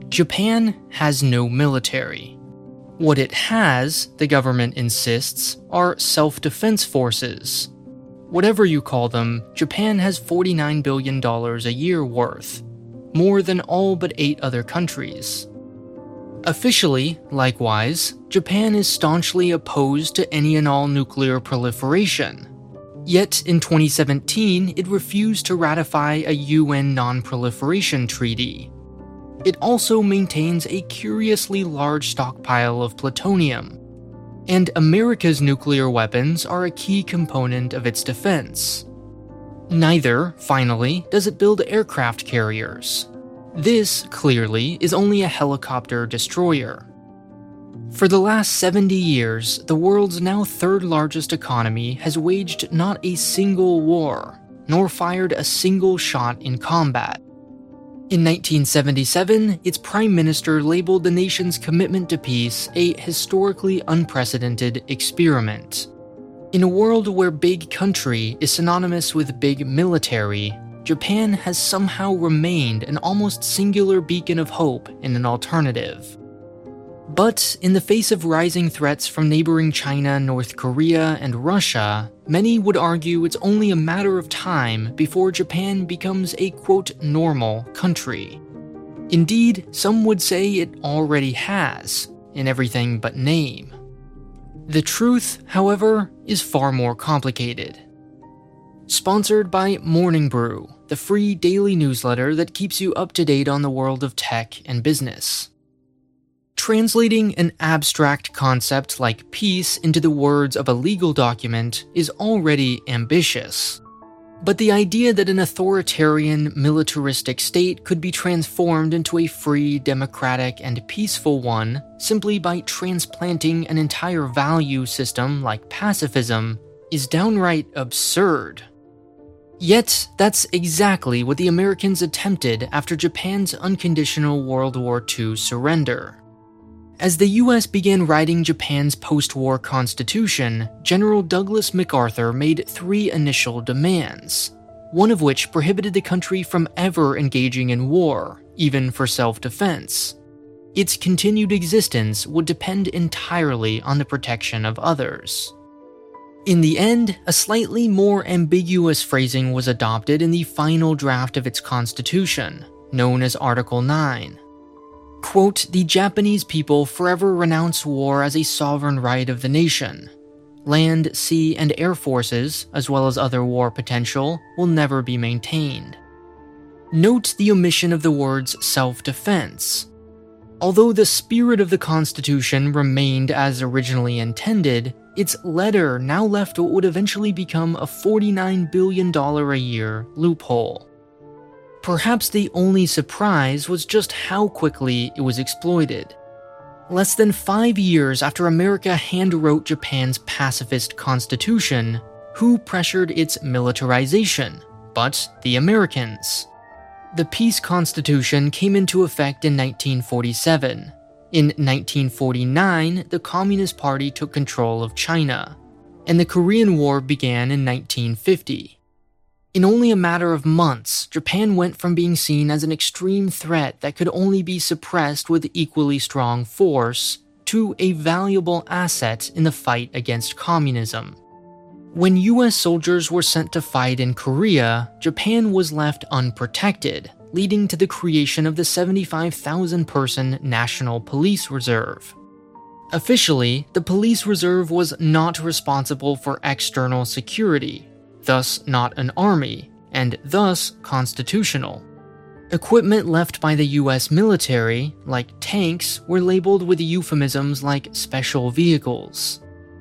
Japan has no military. What it has, the government insists, are self-defense forces. Whatever you call them, Japan has $49 billion a year worth, more than all but 8 other countries. Officially, likewise, Japan is staunchly opposed to any and all nuclear proliferation. Yet, in 2017, it refused to ratify a UN non-proliferation treaty. It also maintains a curiously large stockpile of plutonium. And America's nuclear weapons are a key component of its defense. Neither, finally, does it build aircraft carriers. This, clearly, is only a helicopter destroyer. For the last 70 years, the world's now third largest economy has waged not a single war, nor fired a single shot in combat. In 1977, its prime minister labeled the nation's commitment to peace a historically unprecedented experiment. In a world where big country is synonymous with big military, Japan has somehow remained an almost singular beacon of hope in an alternative. But in the face of rising threats from neighboring China, North Korea, and Russia, many would argue it's only a matter of time before Japan becomes a quote normal country. Indeed, some would say it already has, in everything but name. The truth, however, is far more complicated. Sponsored by Morning Brew, the free daily newsletter that keeps you up to date on the world of tech and business. Translating an abstract concept like peace into the words of a legal document is already ambitious. But the idea that an authoritarian, militaristic state could be transformed into a free, democratic, and peaceful one simply by transplanting an entire value system like pacifism is downright absurd. Yet, that's exactly what the Americans attempted after Japan's unconditional World War II surrender. As the US began writing Japan's post-war constitution, General Douglas MacArthur made 3 initial demands, one of which prohibited the country from ever engaging in war, even for self-defense. Its continued existence would depend entirely on the protection of others. In the end, a slightly more ambiguous phrasing was adopted in the final draft of its constitution, known as Article 9. Quote, "The Japanese people forever renounce war as a sovereign right of the nation. Land, sea, and air forces, as well as other war potential, will never be maintained." Note the omission of the words self-defense. Although the spirit of the Constitution remained as originally intended, its letter now left what would eventually become a $49 billion a year loophole. Perhaps the only surprise was just how quickly it was exploited. Less than 5 years after America hand-wrote Japan's pacifist constitution, who pressured its militarization but the Americans? The peace constitution came into effect in 1947. In 1949, the Communist Party took control of China, and the Korean War began in 1950. In only a matter of months, Japan went from being seen as an extreme threat that could only be suppressed with equally strong force to a valuable asset in the fight against communism. When US soldiers were sent to fight in Korea, Japan was left unprotected, leading to the creation of the 75,000-person National Police Reserve. Officially, the police reserve was not responsible for external security, thus not an army, and thus constitutional. Equipment left by the US military, like tanks, were labeled with euphemisms like special vehicles.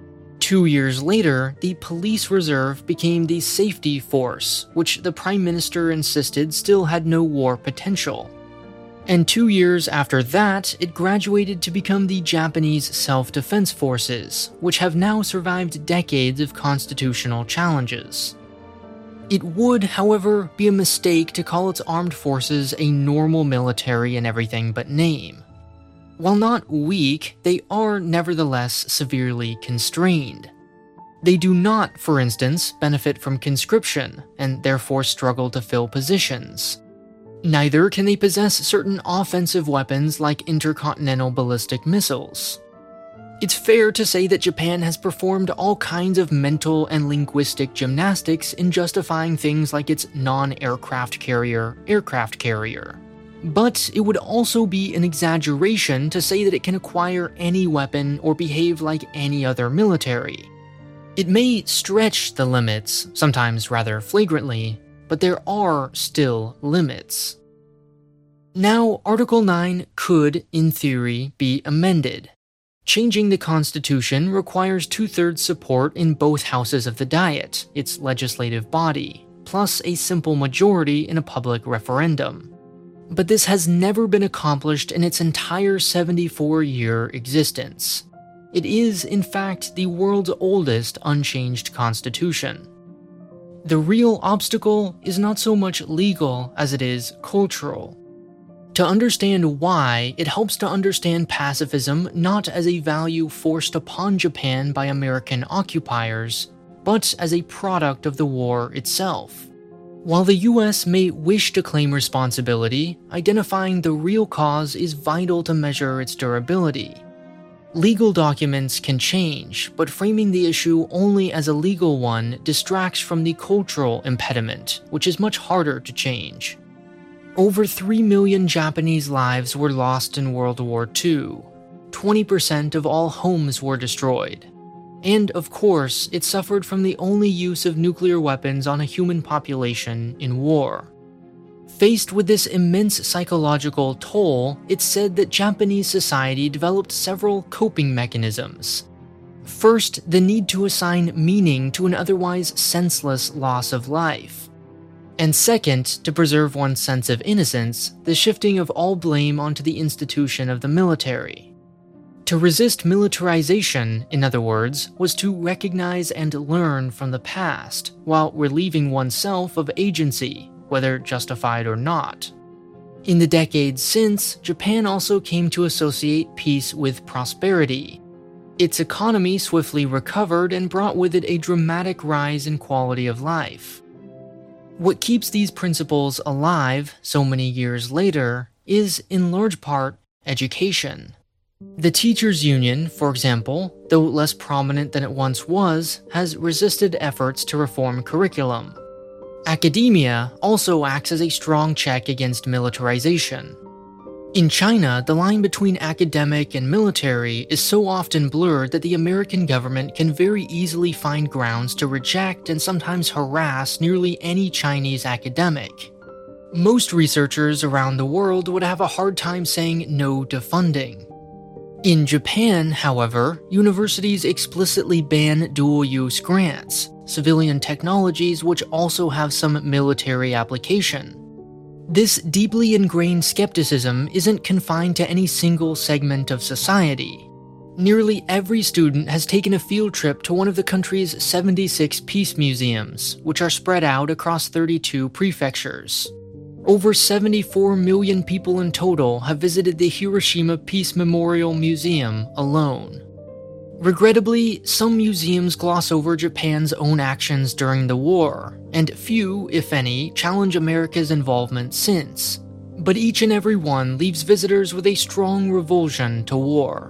2 years later, the police reserve became the safety force, which the Prime Minister insisted still had no war potential. And 2 years after that, it graduated to become the Japanese Self-Defense Forces, which have now survived decades of constitutional challenges. It would, however, be a mistake to call its armed forces a normal military in everything but name. While not weak, they are nevertheless severely constrained. They do not, for instance, benefit from conscription, and therefore struggle to fill positions. Neither can they possess certain offensive weapons like intercontinental ballistic missiles. It's fair to say that Japan has performed all kinds of mental and linguistic gymnastics in justifying things like its non-aircraft carrier aircraft carrier. But it would also be an exaggeration to say that it can acquire any weapon or behave like any other military. It may stretch the limits, sometimes rather flagrantly, but there are still limits. Now, Article 9 could, in theory, be amended. Changing the Constitution requires 2/3 support in both houses of the Diet, its legislative body, plus a simple majority in a public referendum. But this has never been accomplished in its entire 74-year existence. It is, in fact, the world's oldest unchanged constitution. The real obstacle is not so much legal as it is cultural. To understand why, it helps to understand pacifism not as a value forced upon Japan by American occupiers, but as a product of the war itself. While the US may wish to claim responsibility, identifying the real cause is vital to measure its durability. Legal documents can change, but framing the issue only as a legal one distracts from the cultural impediment, which is much harder to change. Over 3 million Japanese lives were lost in World War II. 20% of all homes were destroyed. And, of course, it suffered from the only use of nuclear weapons on a human population in war. Faced with this immense psychological toll, it's said that Japanese society developed several coping mechanisms. First, the need to assign meaning to an otherwise senseless loss of life. And second, to preserve one's sense of innocence, the shifting of all blame onto the institution of the military. To resist militarization, in other words, was to recognize and learn from the past, while relieving oneself of agency, whether justified or not. In the decades since, Japan also came to associate peace with prosperity. Its economy swiftly recovered and brought with it a dramatic rise in quality of life. What keeps these principles alive so many years later is, in large part, education. The teachers' union, for example, though less prominent than it once was, has resisted efforts to reform curriculum. Academia also acts as a strong check against militarization. In China, the line between academic and military is so often blurred that the American government can very easily find grounds to reject and sometimes harass nearly any Chinese academic. Most researchers around the world would have a hard time saying no to funding. In Japan, however, universities explicitly ban dual-use grants, civilian technologies which also have some military application. This deeply ingrained skepticism isn't confined to any single segment of society. Nearly every student has taken a field trip to one of the country's 76 peace museums, which are spread out across 32 prefectures. Over 74 million people in total have visited the Hiroshima Peace Memorial Museum alone. Regrettably, some museums gloss over Japan's own actions during the war, and few, if any, challenge America's involvement since. But each and every one leaves visitors with a strong revulsion to war.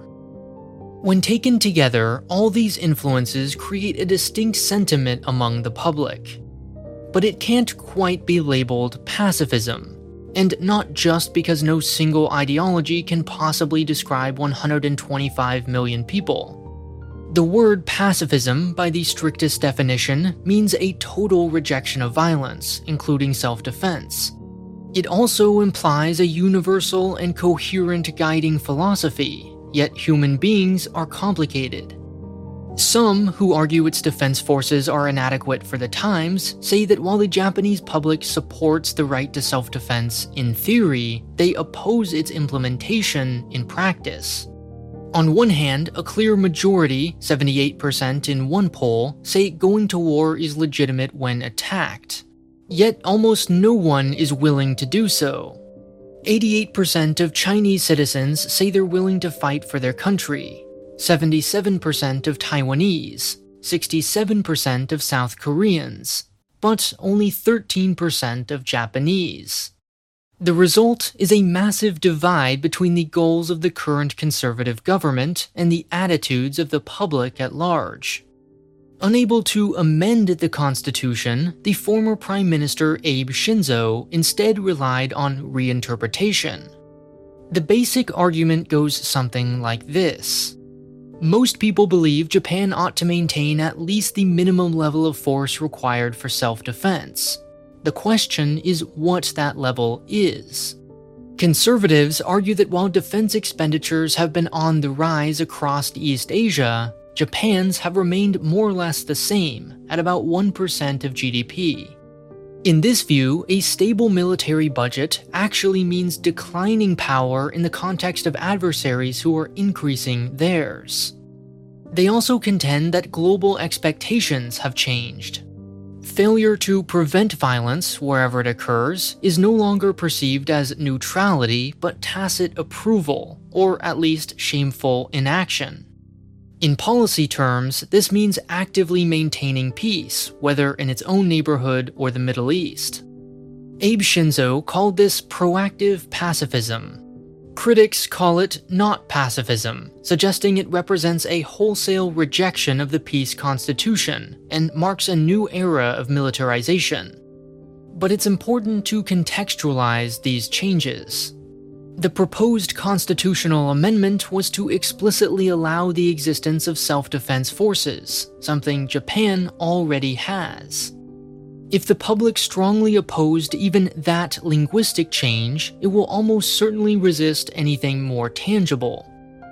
When taken together, all these influences create a distinct sentiment among the public. But it can't quite be labeled pacifism, and not just because no single ideology can possibly describe 125 million people. The word pacifism, by the strictest definition, means a total rejection of violence, including self-defense. It also implies a universal and coherent guiding philosophy, yet human beings are complicated. Some, who argue its defense forces are inadequate for the times, say that while the Japanese public supports the right to self-defense in theory, they oppose its implementation in practice. On one hand, a clear majority, 78% in one poll, say going to war is legitimate when attacked. Yet almost no one is willing to do so. 88% of Chinese citizens say they're willing to fight for their country. 77% of Taiwanese, 67% of South Koreans, but only 13% of Japanese. The result is a massive divide between the goals of the current conservative government and the attitudes of the public at large. Unable to amend the constitution, the former Prime Minister Abe Shinzo instead relied on reinterpretation. The basic argument goes something like this. Most people believe Japan ought to maintain at least the minimum level of force required for self-defense. The question is what that level is. Conservatives argue that while defense expenditures have been on the rise across East Asia, Japan's have remained more or less the same, at about 1% of GDP. In this view, a stable military budget actually means declining power in the context of adversaries who are increasing theirs. They also contend that global expectations have changed. Failure to prevent violence wherever it occurs is no longer perceived as neutrality but tacit approval, or at least shameful inaction. In policy terms, this means actively maintaining peace, whether in its own neighborhood or the Middle East. Abe Shinzo called this proactive pacifism. Critics call it not pacifism, suggesting it represents a wholesale rejection of the peace constitution and marks a new era of militarization. But it's important to contextualize these changes. The proposed constitutional amendment was to explicitly allow the existence of self-defense forces, something Japan already has. If the public strongly opposed even that linguistic change, it will almost certainly resist anything more tangible.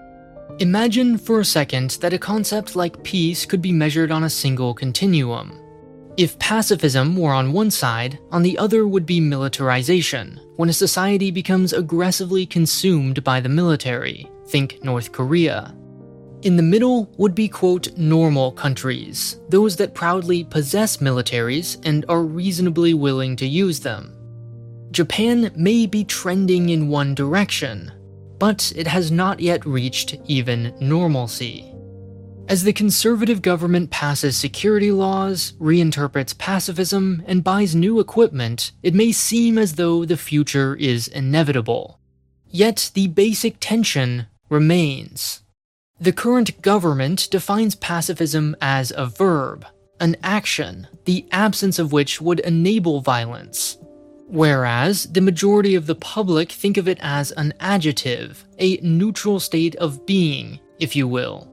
Imagine for a second that a concept like peace could be measured on a single continuum. If pacifism were on one side, on the other would be militarization, when a society becomes aggressively consumed by the military, think North Korea. In the middle would be, quote, normal countries, those that proudly possess militaries and are reasonably willing to use them. Japan may be trending in one direction, but it has not yet reached even normalcy. As the conservative government passes security laws, reinterprets pacifism, and buys new equipment, it may seem as though the future is inevitable. Yet the basic tension remains. The current government defines pacifism as a verb, an action, the absence of which would enable violence. Whereas the majority of the public think of it as an adjective, a neutral state of being, if you will.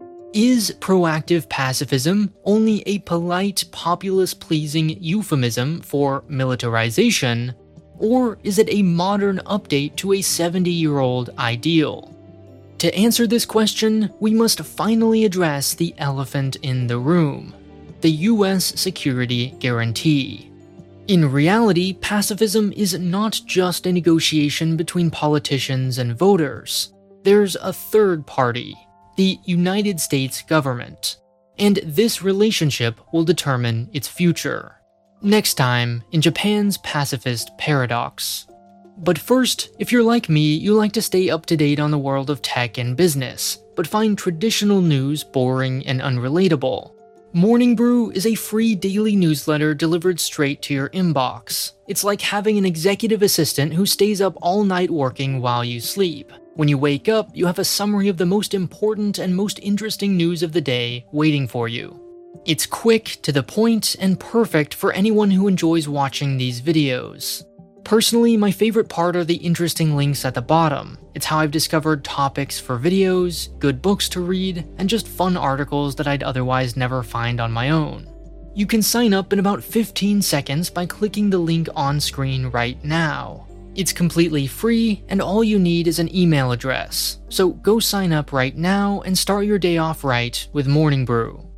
Is proactive pacifism only a polite, populace-pleasing euphemism for militarization, or is it a modern update to a 70-year-old ideal? To answer this question, we must finally address the elephant in the room, the US security guarantee. In reality, pacifism is not just a negotiation between politicians and voters. There's a third party, the United States government, and this relationship will determine its future. Next time, in Japan's pacifist paradox. But first, if you're like me, you like to stay up to date on the world of tech and business, but find traditional news boring and unrelatable. Morning Brew is a free daily newsletter delivered straight to your inbox. It's like having an executive assistant who stays up all night working while you sleep. When you wake up, you have a summary of the most important and most interesting news of the day waiting for you. It's quick, to the point, and perfect for anyone who enjoys watching these videos. Personally, my favorite part are the interesting links at the bottom. It's how I've discovered topics for videos, good books to read, and just fun articles that I'd otherwise never find on my own. You can sign up in about 15 seconds by clicking the link on screen right now. It's completely free, and all you need is an email address. So go sign up right now and start your day off right with Morning Brew.